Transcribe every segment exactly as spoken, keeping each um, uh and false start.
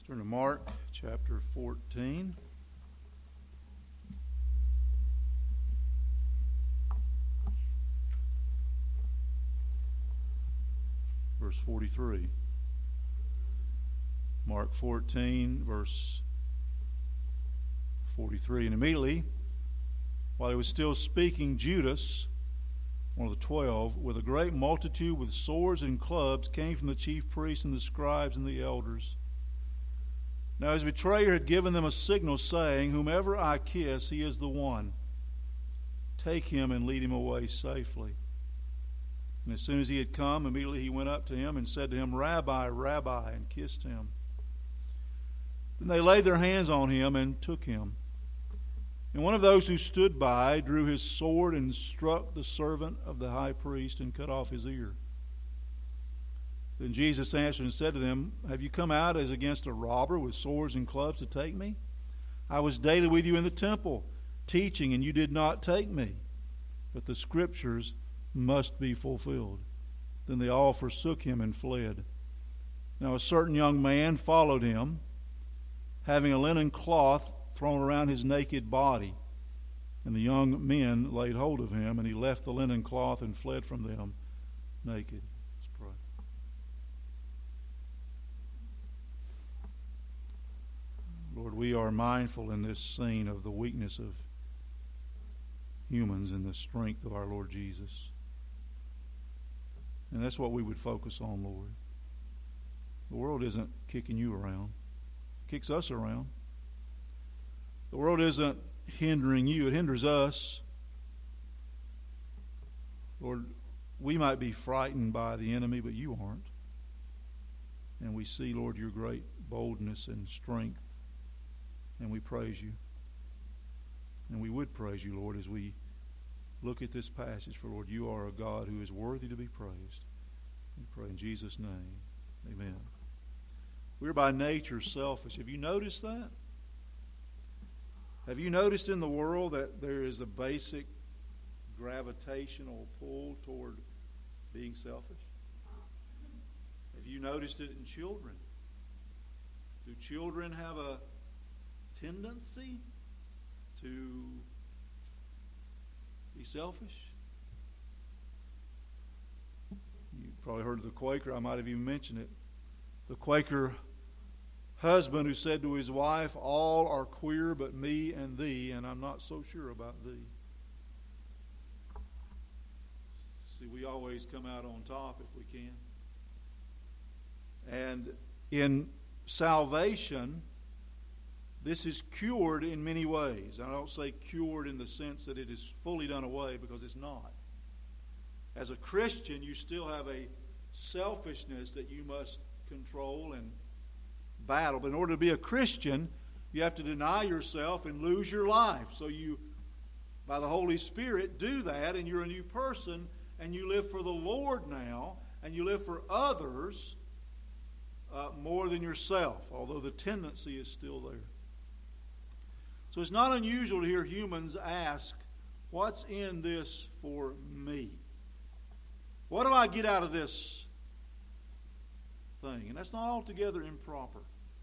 Turn to Mark chapter fourteen. Verse forty-three. Mark fourteen, verse forty-three. And immediately, while he was still speaking, Judas, one of the twelve, with a great multitude with swords and clubs, came from the chief priests and the scribes and the elders. Now his betrayer had given them a signal, saying, "Whomever I kiss, he is the one. Take him and lead him away safely." And as soon as he had come, immediately he went up to him and said to him, "Rabbi, Rabbi," and kissed him. Then they laid their hands on him and took him. And one of those who stood by drew his sword and struck the servant of the high priest and cut off his ear. Then Jesus answered and said to them, "Have you come out as against a robber with swords and clubs to take me? I was daily with you in the temple, teaching, and you did not take me. But the Scriptures must be fulfilled." Then they all forsook him and fled. Now a certain young man followed him, having a linen cloth thrown around his naked body. And the young men laid hold of him, and he left the linen cloth and fled from them naked. Let's pray. Lord, we are mindful in this scene of the weakness of humans and the strength of our Lord Jesus. And that's what we would focus on, Lord. The world isn't kicking you around. It kicks us around. The world isn't hindering you. It hinders us. Lord, we might be frightened by the enemy, but you aren't. And we see, Lord, your great boldness and strength. And we praise you. And we would praise you, Lord, as we look at this passage. For, Lord, you are a God who is worthy to be praised. We pray in Jesus' name. Amen. We're by nature selfish. Have you noticed that? Have you noticed in the world that there is a basic gravitational pull toward being selfish? Have you noticed it in children? Do children have a tendency to be selfish? You probably heard of the Quaker. I might have even mentioned it. The Quaker husband who said to his wife, "All are queer but me and thee, and I'm not so sure about thee." See, we always come out on top if we can. And in salvation, this is cured in many ways. I don't say cured in the sense that it is fully done away, because it's not. As a Christian, you still have a selfishness that you must control and battle. But in order to be a Christian, you have to deny yourself and lose your life. So you, by the Holy Spirit, do that, and you're a new person, and you live for the Lord now, and you live for others uh, more than yourself, although the tendency is still there. So it's not unusual to hear humans ask, "What's in this for me? What do I get out of this thing?" And that's not altogether improper.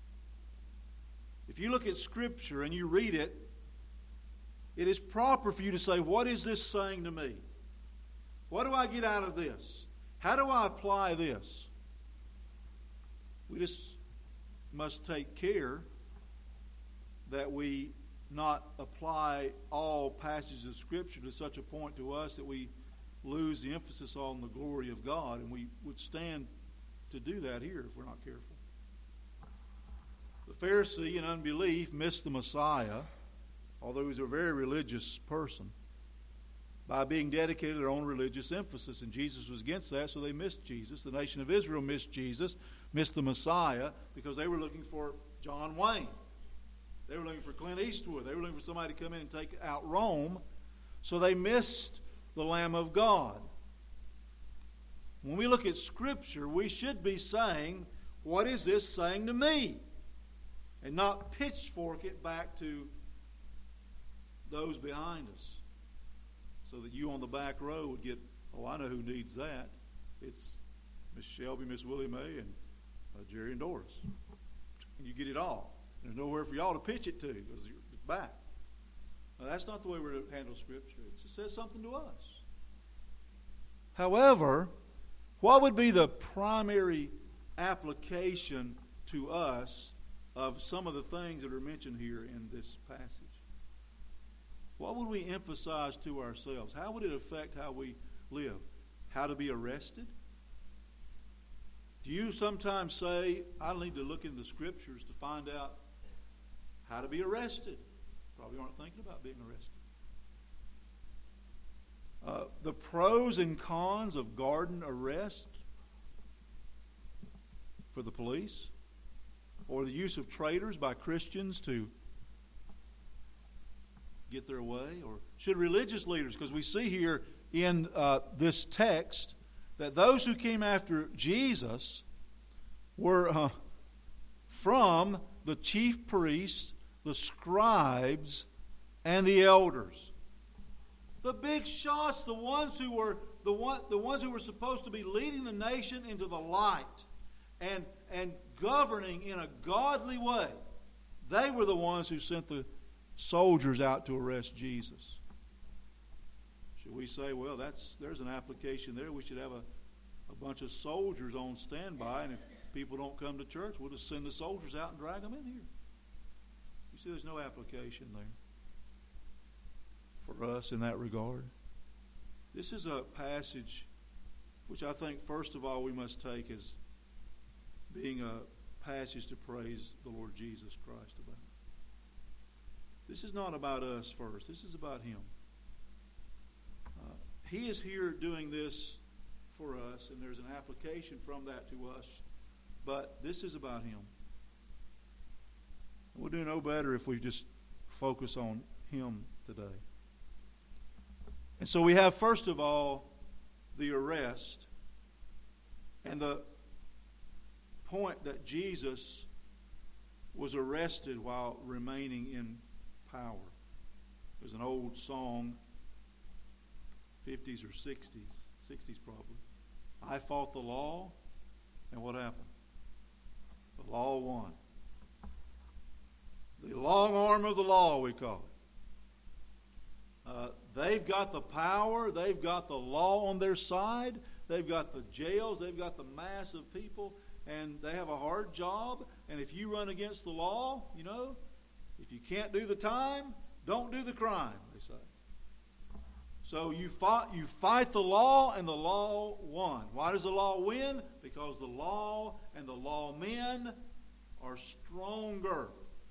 If you look at Scripture and you read it, it is proper for you to say, "What is this saying to me? What do I get out of this? How do I apply this?" We just must take care that we not apply all passages of Scripture to such a point to us that we lose the emphasis on the glory of God, and we would stand to do that here if we're not careful. The Pharisee in unbelief missed the Messiah, although he was a very religious person, by being dedicated to their own religious emphasis. And Jesus was against that, so they missed Jesus. The nation of Israel missed Jesus, missed the Messiah, because they were looking for John Wayne. They were looking for Clint Eastwood. They were looking for somebody to come in and take out Rome. So they missed the Lamb of God. When we look at Scripture, we should be saying, "What is this saying to me?" And not pitchfork it back to those behind us, so that you on the back row would get, "Oh, I know who needs that. It's Miss Shelby, Miss Willie Mae, and uh, Jerry and Doris." and you get it all. There's nowhere for y'all to pitch it to because it's back. Now, that's not the way we're to handle Scripture. It says something to us. However, what would be the primary application to us of some of the things that are mentioned here in this passage? What would we emphasize to ourselves? How would it affect how we live? How to be arrested? Do you sometimes say, I need to look in the Scriptures to find out how to be arrested? Probably aren't thinking about being arrested. Uh, the pros and cons of garden arrest for the police, or the use of traitors by Christians to get their way, or should religious leaders, because we see here in uh, this text that those who came after Jesus were uh, from the chief priests, the scribes, and the elders. The big shots, the ones who were the one, the ones who were supposed to be leading the nation into the light and and governing in a godly way, they were the ones who sent the soldiers out to arrest Jesus. Should we say, well, that's there's an application there. We should have a, a bunch of soldiers on standby, and if people don't come to church, we'll just send the soldiers out and drag them in here. You see, there's no application there for us in that regard. This is a passage which I think, first of all, we must take as being a passage to praise the Lord Jesus Christ about. This is not about us first. This is about Him. Uh, he is here doing this for us, and there's an application from that to us. But this is about Him. We'll do no better if we just focus on Him today. And so we have, first of all, the arrest and the point that Jesus was arrested while remaining in power. There's an old song, fifties or sixties, sixties probably. I fought the law, and what happened? The law won. The long arm of the law, we call it. Uh, they've got the power. They've got the law on their side. They've got the jails. They've got the mass of people. And they have a hard job. And if you run against the law, you know, if you can't do the time, don't do the crime, they say. So you fought, you fight the law, and the law won. Why does the law win? Because the law and the lawmen are stronger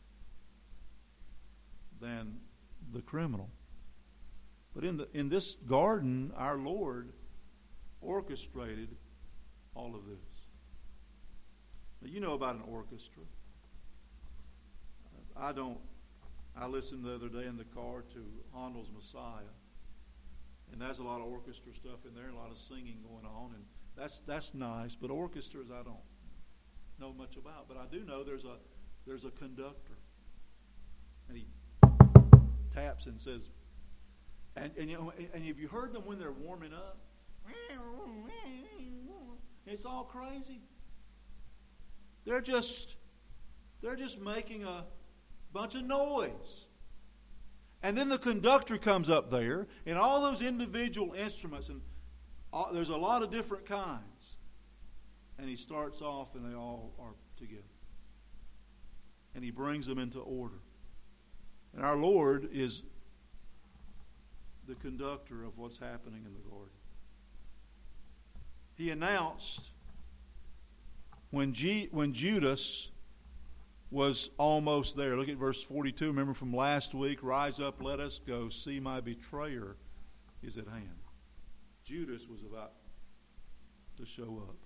than the criminal. But in the in this garden, our Lord orchestrated all of this. Now, you know about an orchestra. I don't. I listened the other day in the car to Handel's Messiah, and there's a lot of orchestra stuff in there, and a lot of singing going on, and that's that's nice. But orchestras, I don't know much about. But I do know there's a there's a conductor, and he taps and says, and and, you know, and have you heard them when they're warming up? It's all crazy. They're just they're just making a bunch of noise. And then the conductor comes up there, and all those individual instruments, and all, there's a lot of different kinds. And he starts off, and they all are together. And he brings them into order. And our Lord is the conductor of what's happening in the garden. He announced when, G, when Judas was almost there. Look at verse forty-two. Remember from last week, rise up, let us go. See, my betrayer is at hand. Judas was about to show up.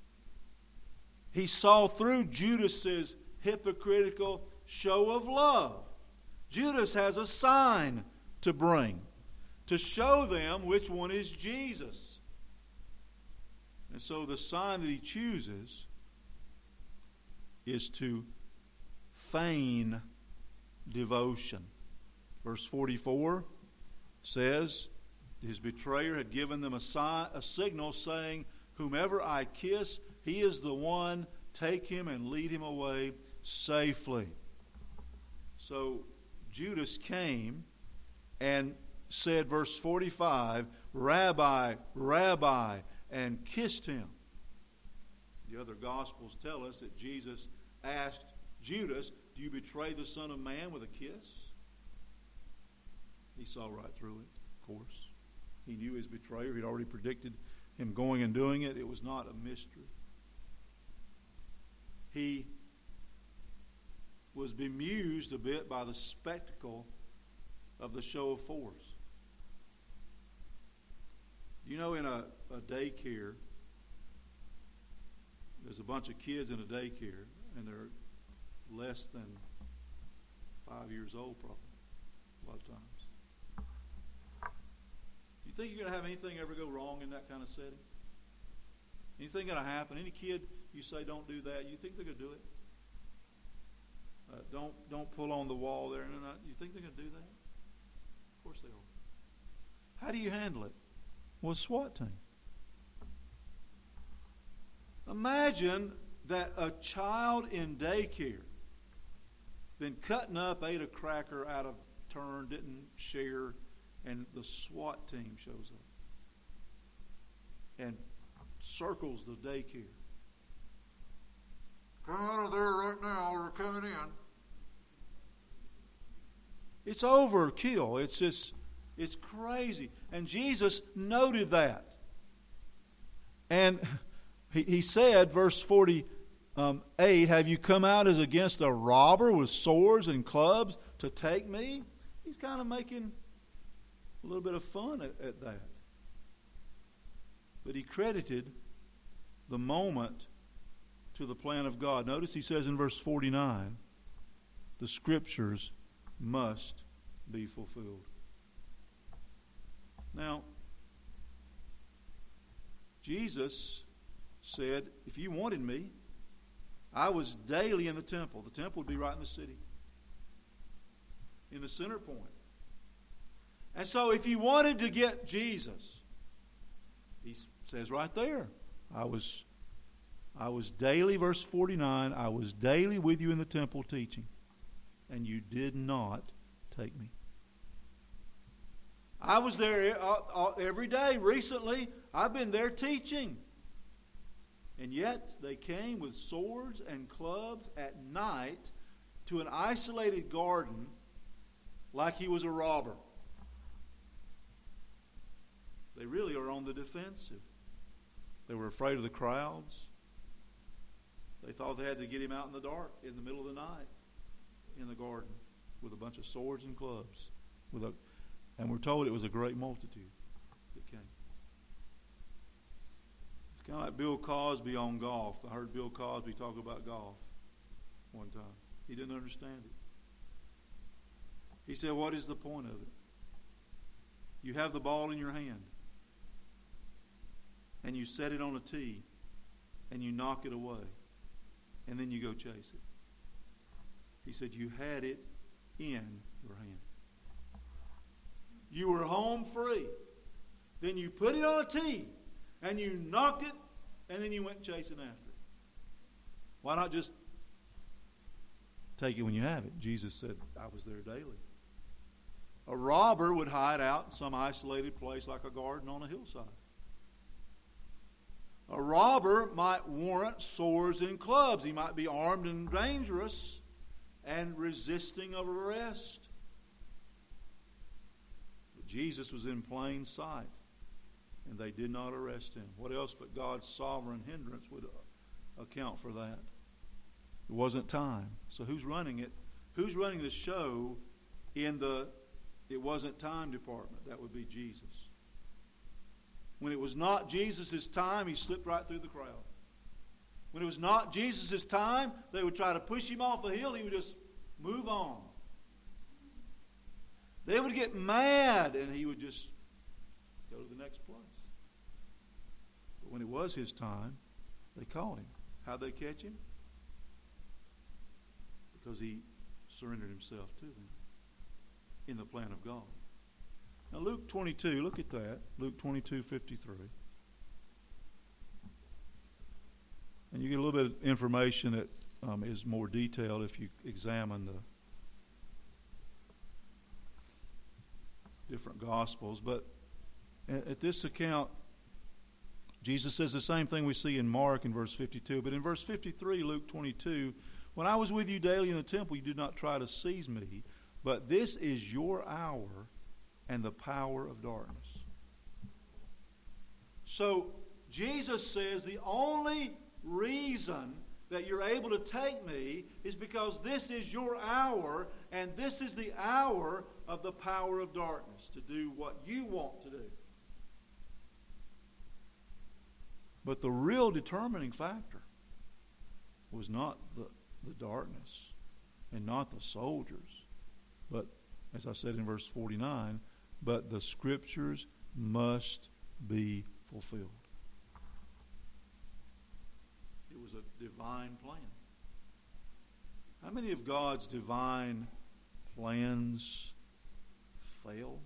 He saw through Judas's hypocritical show of love. Judas has a sign to bring to show them which one is Jesus. And so the sign that he chooses is to feign devotion. Verse forty-four says, his betrayer had given them a, sign, a signal saying, whomever I kiss, he is the one. Take him and lead him away. safely. So Judas came and said, verse forty-five, Rabbi, Rabbi, and kissed him. The other Gospels tell us that Jesus asked Judas, do you betray the Son of Man with a kiss? He saw right through it, of course. He knew his betrayer. He'd already predicted him going and doing it. It was not a mystery. He was bemused a bit by the spectacle of the show of force. You know, in a, a daycare, there's a bunch of kids in a daycare, and they're less than five years old probably, a lot of times. You think you're going to have anything ever go wrong in that kind of setting? Anything going to happen? Any kid you say don't do that, you think they're going to do it? Uh, don't don't pull on the wall there. No, no, you think they're going to do that? Of course they are. How do you handle it? Well, SWAT team. Imagine that a child in daycare been cutting up, ate a cracker out of turn, didn't share, and the SWAT team shows up and circles the daycare. Come out of there right now, we're coming in. It's overkill. It's just, it's crazy. And Jesus noted that. And he, he said, verse forty-eight, have you come out as against a robber with swords and clubs to take me? He's kind of making a little bit of fun at, at that. But he credited the moment to the plan of God. Notice he says in verse forty-nine, the Scriptures must be fulfilled. Now, Jesus said, if you wanted me, I was daily in the temple. The temple would be right in the city, in the center point. And so if you wanted to get Jesus, he says right there, I was I was daily, verse forty-nine, I was daily with you in the temple teaching, and you did not take me. I was there every day recently. I've been there teaching. And yet they came with swords and clubs at night to an isolated garden like he was a robber. They really are on the defensive. They were afraid of the crowds. They thought they had to get him out in the dark, in the middle of the night, in the garden, with a bunch of swords and clubs. With a, and we're told it was a great multitude that came. It's kind of like Bill Cosby on golf. I heard Bill Cosby talk about golf one time. He didn't understand it. He said, what is the point of it? You have the ball in your hand, and you set it on a tee, and you knock it away, and then you go chase it. He said, you had it in your hand. You were home free. Then you put it on a tee, and you knocked it, and then you went chasing after it. Why not just take it when you have it? Jesus said, I was there daily. A robber would hide out in some isolated place like a garden on a hillside. A robber might warrant swords and clubs. He might be armed and dangerous and resisting of arrest. But Jesus was in plain sight, and they did not arrest him. What else but God's sovereign hindrance would account for that? It wasn't time. So who's running it? Who's running the show in the it wasn't time department? That would be Jesus. When it was not Jesus' time, he slipped right through the crowd. When it was not Jesus' time, they would try to push him off a hill. He would just move on. They would get mad, and he would just go to the next place. But when it was his time, they caught him. How'd they catch him? Because he surrendered himself to them in the plan of God. Now Luke twenty-two, look at that. Luke twenty-two fifty-three. And you get a little bit of information that um, is more detailed if you examine the different Gospels. But at, at this account, Jesus says the same thing we see in Mark in verse fifty-two. But in verse fifty-three, Luke twenty-two, when I was with you daily in the temple, you did not try to seize me, but this is your hour and the power of darkness. So Jesus says the only reason that you're able to take me is because this is your hour, and this is the hour of the power of darkness, to do what you want to do. But the real determining factor was not the, the darkness and not the soldiers, but, as I said in verse forty-nine, but the Scriptures must be fulfilled. It was a divine plan. How many of God's divine plans fail?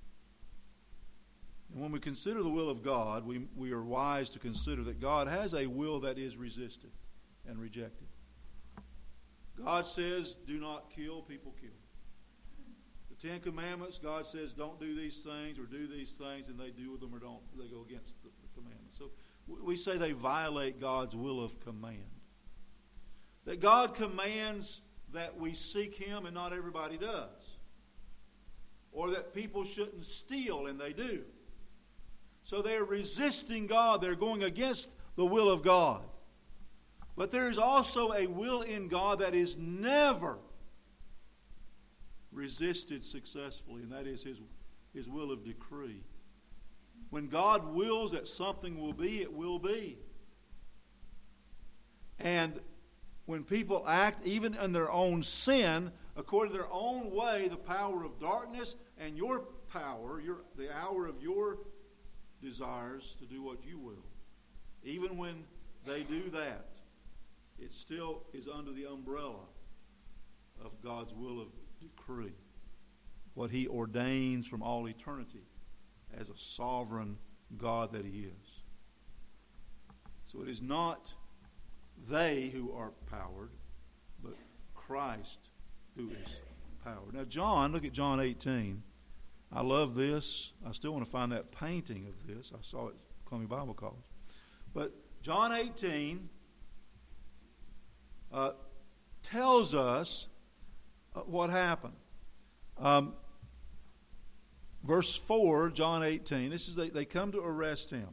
And when we consider the will of God, we, we are wise to consider that God has a will that is resisted and rejected. God says, do not kill, people kill. The Ten Commandments, God says, don't do these things or do these things, and they do them or don't. They go against the, the commandments. So we say they violate God's will of command. That God commands that we seek Him and not everybody does. Or that people shouldn't steal and they do. So they're resisting God. They're going against the will of God. But there is also a will in God that is never resisted successfully, and that is His, His will of decree. When God wills that something will be, it will be. And when people act, even in their own sin, according to their own way, the power of darkness and your power, your, the hour of your desires to do what you will, even when they do that, it still is under the umbrella of God's will of decree, what He ordains from all eternity as a sovereign God that He is. So it is not they who are powered, but Christ who is powered. Now John, look at John eighteen. I love this. I still want to find that painting of this. I saw it at Columbia Bible College. But John eighteen uh, tells us uh, what happened. Um, verse four, John eighteen. This is they, they come to arrest Him.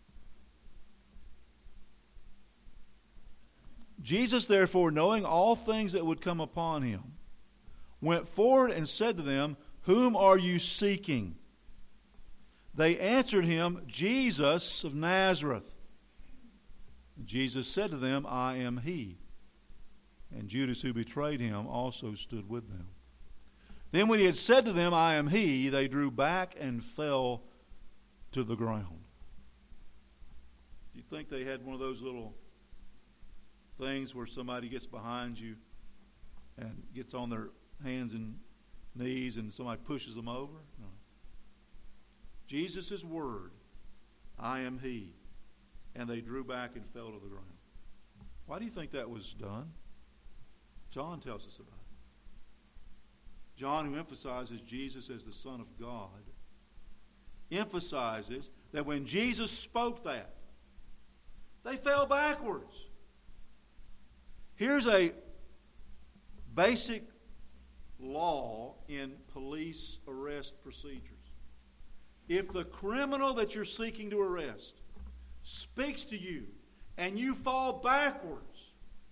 Jesus, therefore, knowing all things that would come upon Him, went forward and said to them, whom are you seeking? They answered Him, Jesus of Nazareth. Jesus said to them, I am He. And Judas, who betrayed Him, also stood with them. Then when He had said to them, I am He, they drew back and fell to the ground. Do you think they had one of those little things where somebody gets behind you and gets on their hands and knees and somebody pushes them over? No. Jesus' word, I am He. And they drew back and fell to the ground. Why do you think that was done? John tells us about it. John, who emphasizes Jesus as the Son of God, emphasizes that when Jesus spoke that, they fell backwards. Here's a basic law in police arrest procedures. If the criminal that you're seeking to arrest speaks to you and you fall backwards,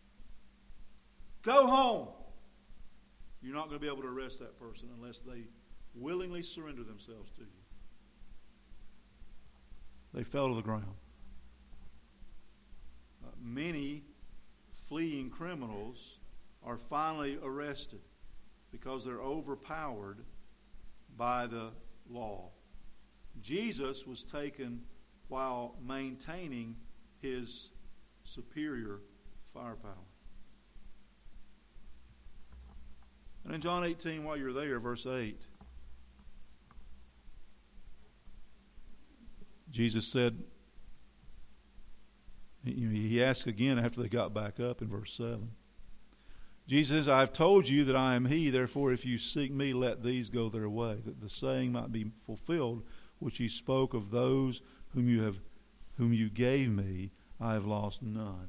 go home. You're not going to be able to arrest that person unless they willingly surrender themselves to you. They fell to the ground. Uh, many fleeing criminals are finally arrested because they're overpowered by the law. Jesus was taken while maintaining His superior firepower. And in John eighteen, while you're there, verse eight, Jesus said, he asked again after they got back up in verse seven, Jesus says, I have told you that I am he, therefore if you seek me, let these go their way, that the saying might be fulfilled, which he spoke of those whom you have, whom you gave me, I have lost none.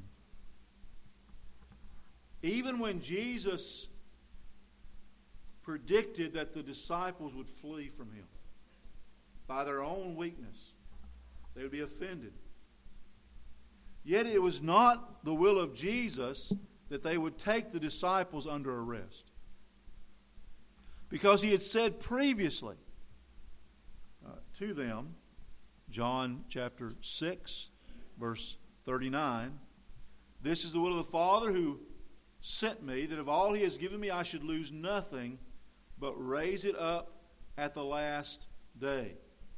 Even when Jesus predicted that the disciples would flee from him by their own weakness, they would be offended. Yet it was not the will of Jesus that they would take the disciples under arrest. Because he had said previously uh, to them, John chapter six, verse thirty-nine, this is the will of the Father who sent me, that of all he has given me I should lose nothing, but raise it up at the last day.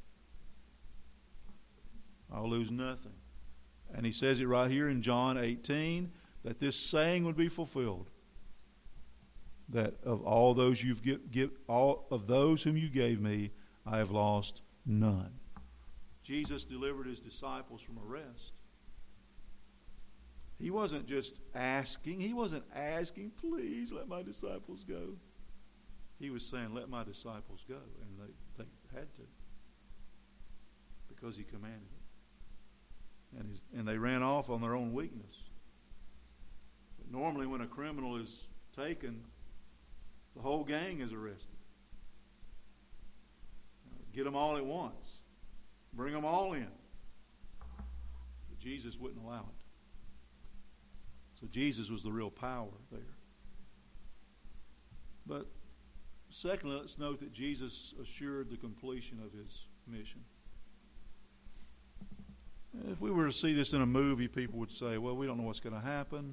I'll lose nothing. And he says it right here in John eighteen, that this saying would be fulfilled, that of all those you've give, give all of those whom you gave me, I have lost none. Jesus delivered his disciples from arrest. He wasn't just asking, he wasn't asking, please let my disciples go. He was saying, let my disciples go. And they, they had to, because he commanded it. And, his, and they ran off on their own weakness. But normally when a criminal is taken, the whole gang is arrested. Get them all at once. Bring them all in. But Jesus wouldn't allow it. So Jesus was the real power there. But secondly, let's note that Jesus assured the completion of his mission. If we were to see this in a movie, people would say, well, we don't know what's going to happen.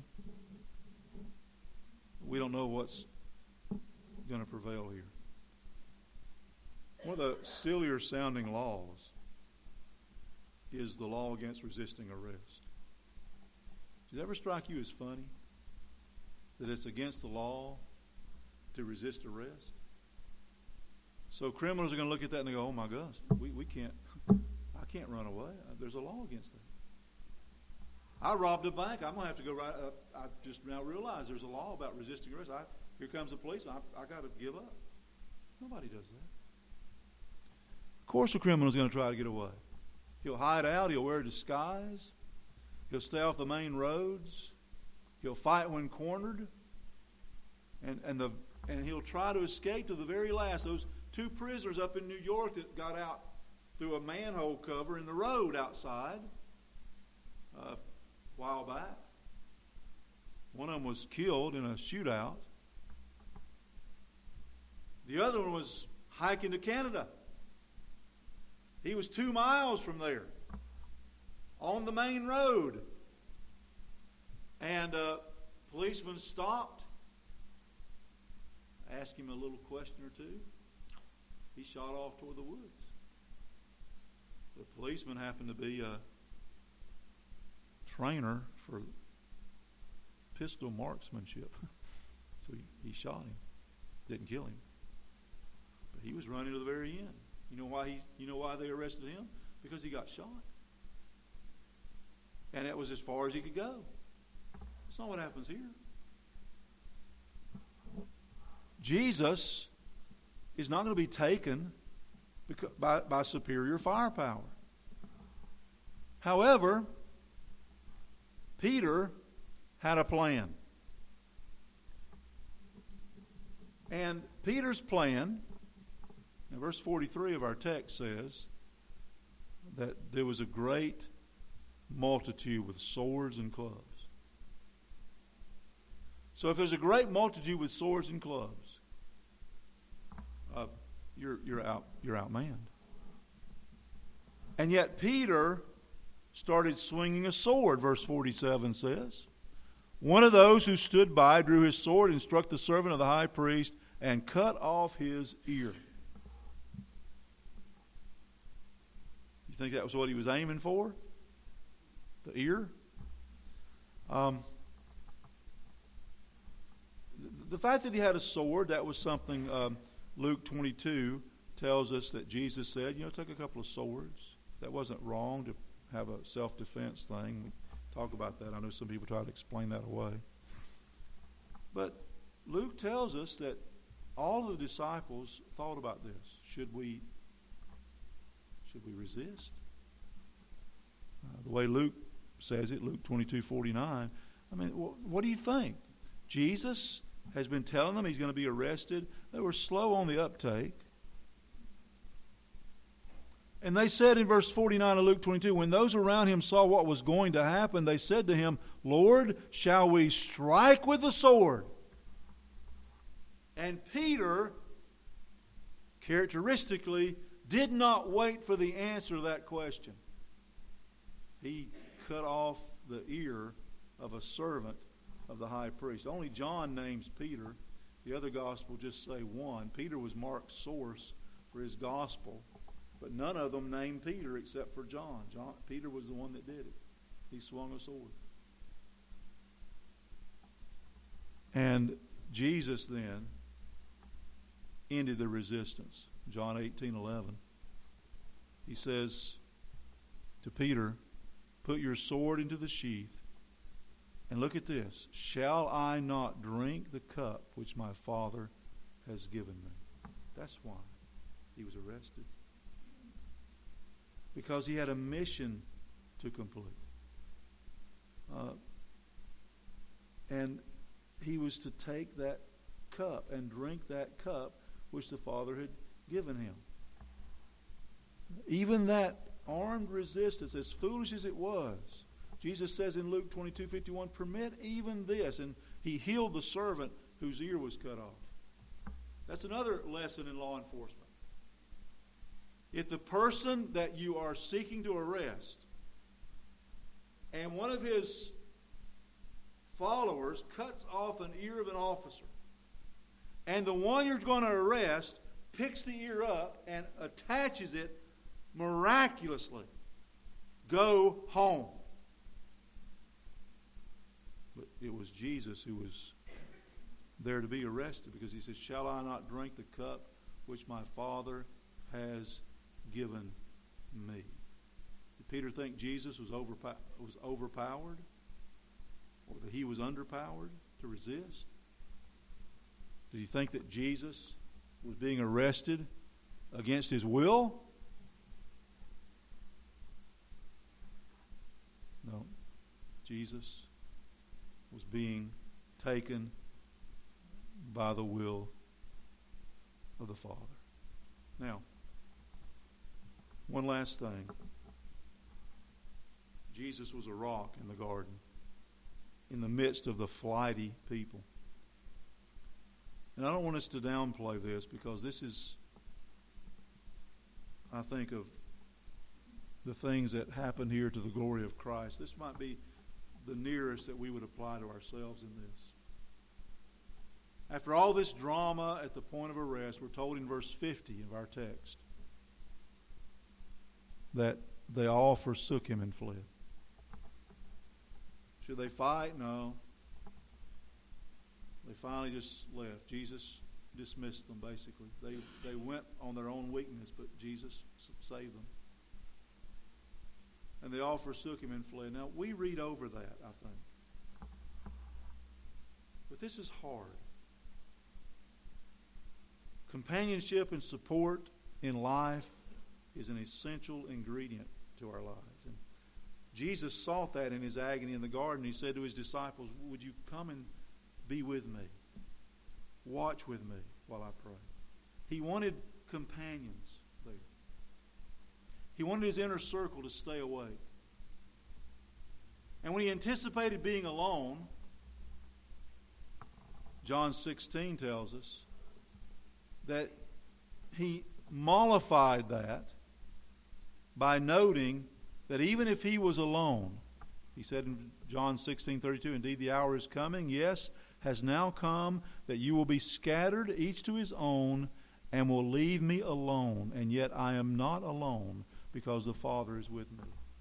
We don't know what's going to prevail here. One of the sillier sounding laws is the law against resisting arrest. Does it ever strike you as funny that it's against the law to resist arrest? So criminals are going to look at that and they go, oh my gosh, we, we can't, I can't run away. There's a law against that. I robbed a bank. I'm going to have to go right up. I just now realize there's a law about resisting arrest. I, here comes the police. I, I got to give up. Nobody does that. Of course a criminal is going to try to get away. He'll hide out. He'll wear a disguise. He'll stay off the main roads. He'll fight when cornered. And, and, the, and he'll try to escape to the very last. Those two prisoners up in New York that got out through a manhole cover in the road outside uh, a while back. One of them was killed in a shootout. The other one was hiking to Canada. He was two miles from there on the main road. And a policeman stopped, asked him a little question or two. He shot off toward the woods. The policeman happened to be a trainer for pistol marksmanship. So he, he shot him. Didn't kill him. But he was running to the very end. You know why he you know why they arrested him? Because he got shot. And that was as far as he could go. That's not what happens here. Jesus is not going to be taken by, by superior firepower. However, Peter had a plan. And Peter's plan, in verse forty-three of our text says that there was a great multitude with swords and clubs. So if there's a great multitude with swords and clubs, uh, you're you're out you're outmanned. And yet Peter started swinging a sword. Verse forty-seven says, one of those who stood by drew his sword and struck the servant of the high priest and cut off his ear. You think that was what he was aiming for? The ear? Um, the fact that he had a sword, that was something um, Luke twenty-two tells us that Jesus said, you know, take a couple of swords. That wasn't wrong to have a self-defense thing. We talk about that. I know some people try to explain that away. But Luke tells us that all of the disciples thought about this. Should we, should we resist? Uh, the way Luke says it, Luke twenty-two forty-nine, I mean, wh- what do you think? Jesus has been telling them he's going to be arrested. They were slow on the uptake. And they said in verse forty-nine of Luke twenty-two, when those around him saw what was going to happen, they said to him, Lord, shall we strike with the sword? And Peter, characteristically, did not wait for the answer to that question. He cut off the ear of a servant of the high priest. Only John names Peter. The other gospel just say one. Peter was Mark's source for his gospel, but none of them named Peter except for John. John Peter was the one that did it. He swung a sword. And Jesus then ended the resistance. John eighteen eleven. He says to Peter, put your sword into the sheath. And look at this. Shall I not drink the cup which my Father has given me? That's why he was arrested. Because he had a mission to complete. Uh, and he was to take that cup and drink that cup which the Father had given him. Even that armed resistance, as foolish as it was, Jesus says in Luke twenty-two fifty-one, permit even this. And he healed the servant whose ear was cut off. That's another lesson in law enforcement. If the person that you are seeking to arrest and one of his followers cuts off an ear of an officer, and the one you're going to arrest picks the ear up and attaches it miraculously, go home. But it was Jesus who was there to be arrested, because he says, shall I not drink the cup which my Father has given me? Did Peter think Jesus was, overpo- was overpowered? Or that he was underpowered to resist? Did he think that Jesus was being arrested against his will? No. Jesus was being taken by the will of the Father. Now, one last thing. Jesus was a rock in the garden, in the midst of the flighty people. And I don't want us to downplay this, because this is, I think, of the things that happened here to the glory of Christ. This might be the nearest that we would apply to ourselves in this. After all this drama at the point of arrest, we're told in verse fifty of our text that they all forsook him and fled. Should they fight? No. They finally just left. Jesus dismissed them, basically. They, they went on their own weakness, but Jesus saved them. And they all forsook him and fled. Now, we read over that, I think. But this is hard. Companionship and support in life is an essential ingredient to our lives. And Jesus sought that in his agony in the garden. He said to his disciples, would you come and be with me? Watch with me while I pray. He wanted companions there. He wanted his inner circle to stay awake. And when he anticipated being alone, John sixteen tells us that he mollified that by noting that even if he was alone, he said in John sixteen thirty-two, indeed the hour is coming, yes, has now come, that you will be scattered each to his own, and will leave me alone. And yet I am not alone, because the Father is with me.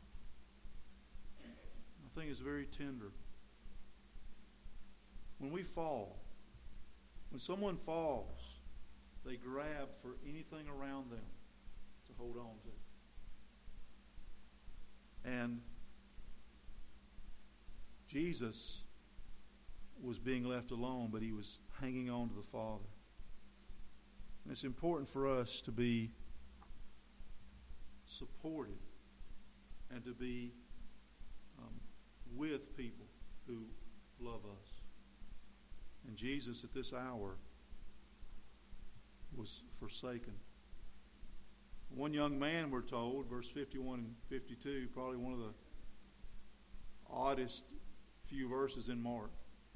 I think it's very tender. When we fall, when someone falls, they grab for anything around them to hold on to. And Jesus was being left alone, but he was hanging on to the Father. And it's important for us to be supported and to be um, with people who love us. And Jesus at this hour was forsaken. One young man, we're told, verse fifty-one and fifty-two, probably one of the oddest few verses in Mark.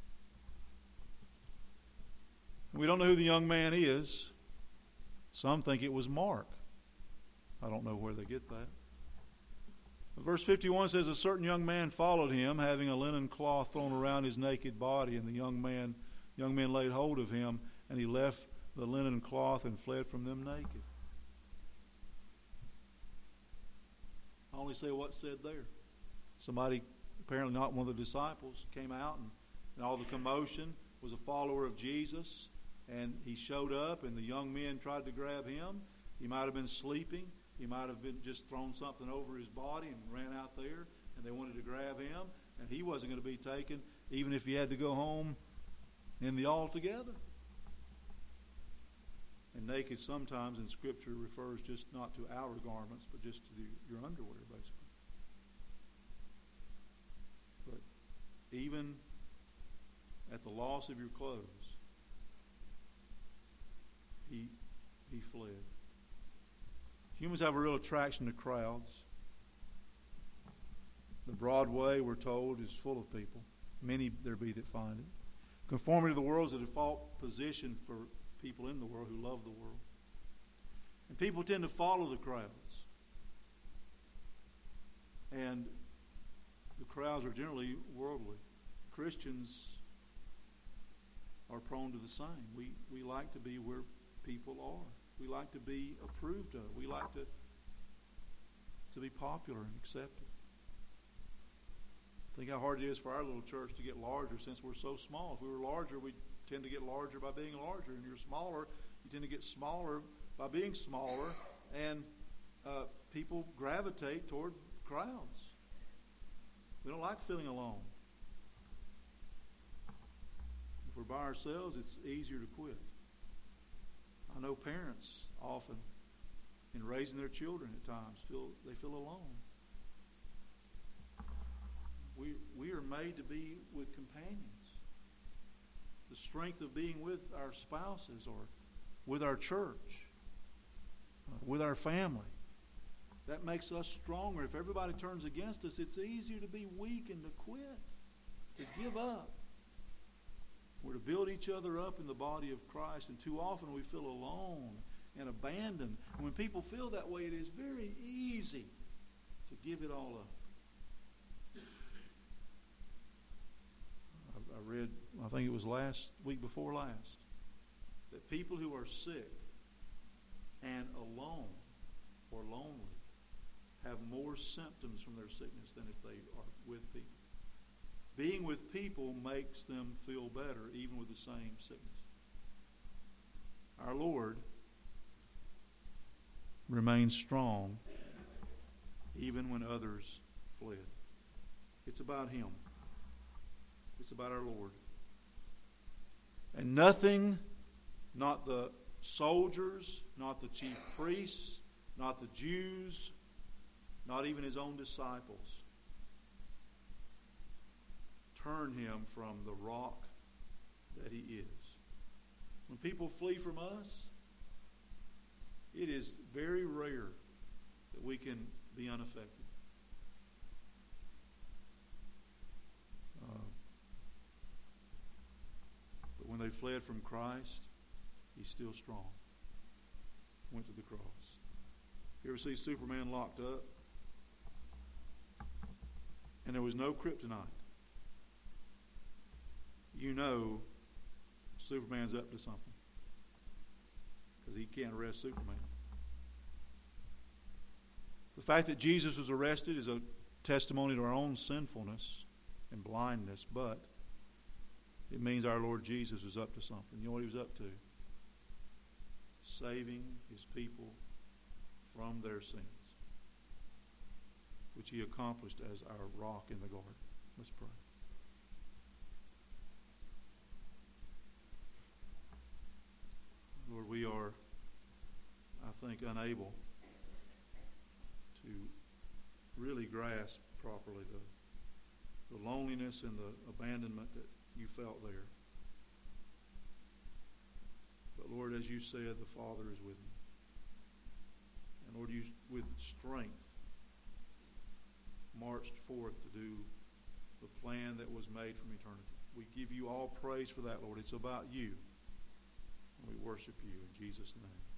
We don't know who the young man is. Some think it was Mark. I don't know where they get that. But verse fifty-one says, a certain young man followed him, having a linen cloth thrown around his naked body, and the young man, young men laid hold of him, and he left the linen cloth and fled from them naked. I only say what's said there. Somebody, apparently not one of the disciples, came out, and, and all the commotion was a follower of Jesus, and he showed up, and the young men tried to grab him. He might have been sleeping. He might have been just thrown something over his body and ran out there, and they wanted to grab him, and he wasn't going to be taken, even if he had to go home in the altogether. And naked sometimes in Scripture refers just not to outer garments, but just to the, your underwear, basically. But even at the loss of your clothes, he he fled. Humans have a real attraction to crowds. The Broadway, we're told, is full of people. Many there be that find it. Conformity to the world is a default position for people in the world who love the world. And people tend to follow the crowds. And the crowds are generally worldly. Christians are prone to the same. We, we like to be where people are. We like to be approved of. We like to, to be popular and accepted. Think how hard it is for our little church to get larger since we're so small. If we were larger, we'd tend to get larger by being larger. And you're smaller, you tend to get smaller by being smaller. And uh, people gravitate toward crowds. We don't like feeling alone. If we're by ourselves, it's easier to quit. I know parents often, in raising their children at times, feel they feel alone. We we are made to be with companions. The strength of being with our spouses or with our church, uh, with our family, that makes us stronger. If everybody turns against us, it's easier to be weak and to quit, to give up. We're to build each other up in the body of Christ, and too often we feel alone and abandoned. And when people feel that way, it is very easy to give it all up. I, I read, I think it was last week before last, that people who are sick and alone or lonely have more symptoms from their sickness than if they are with people. Being with people makes them feel better, even with the same sickness. Our Lord remained strong, even when others fled. It's about Him. It's about our Lord. And nothing, not the soldiers, not the chief priests, not the Jews, not even His own disciples, turn Him from the rock that He is. When people flee from us, it is very rare that we can be unaffected. Uh, but when they fled from Christ, He's still strong. Went to the cross. You ever see Superman locked up? And there was no kryptonite. You know Superman's up to something, because he can't arrest Superman. The fact that Jesus was arrested is a testimony to our own sinfulness and blindness, but it means our Lord Jesus was up to something. You know what He was up to? Saving His people from their sins, which He accomplished as our rock in the garden. Let's pray. unable to really grasp properly the, the loneliness and the abandonment that you felt there. But Lord, as you said, the Father is with me. And Lord, you with strength marched forth to do the plan that was made from eternity. We give you all praise for that, Lord. It's about you. And we worship you in Jesus' name.